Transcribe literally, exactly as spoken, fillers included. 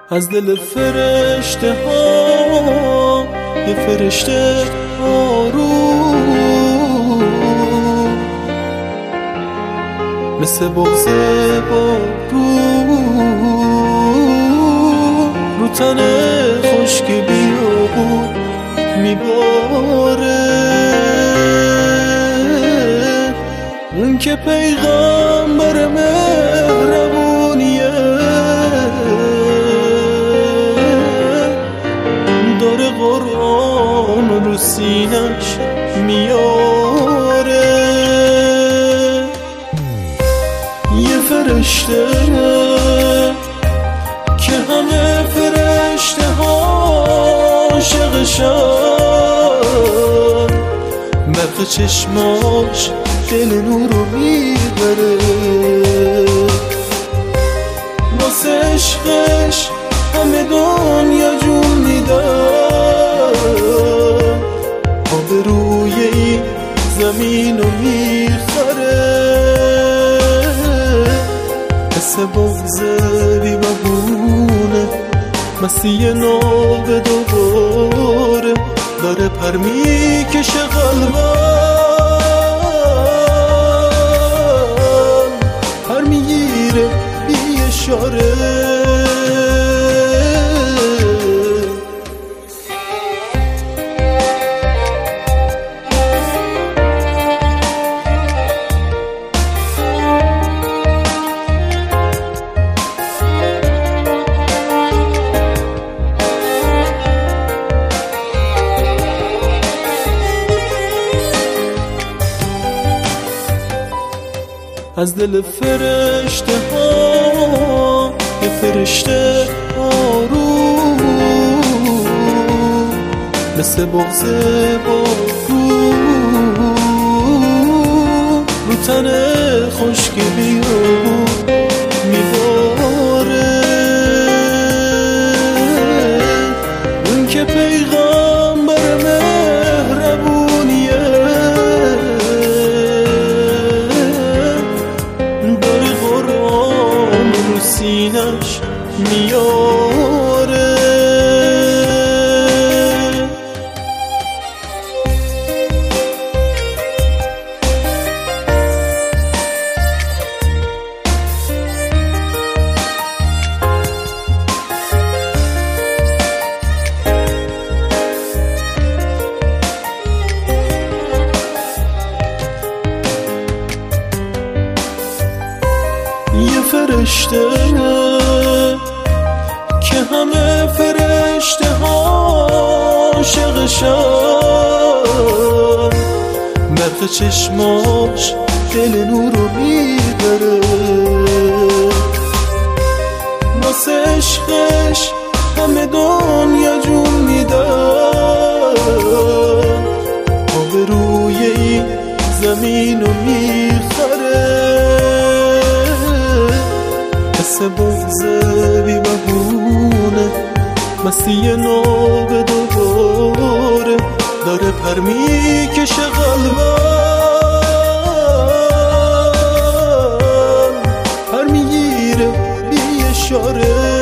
از دل فرشته ها یه فرشته آروم، مثل بغض بارون رو تن خشک بیابون میباره. اون که پیغمبر مهربونیه، داره قرآن رو سینش میاره. یه فرشته که همه فرشته ها عاشقشن، برق چشماش دل نور رو میبره. واسه عشقش همه دنیا جون میدن، آب روی این زمین رو میخره. حس بغض بی مبونه مسیح ناب دوباره، داره پر میکشه قلبم، پر میگیره بی اشاره. از دل فرشته ها یه فرشته آروم، مثل بغض بارون رو تن خشک بیابون میباره. اون که پیغمبر مهربونیه، سینش میاره. یه فرشته که همه فرشته ها عاشقشن، برق چشماش دل نور رو میبره. واسه عشقش همه دنیا جون میدن، آب روی این زمین رو میخره. حس بغض بی مبونه مسیح ناب دوباره، داره پر میکشه قلبم، پر میگیره بی اشاره.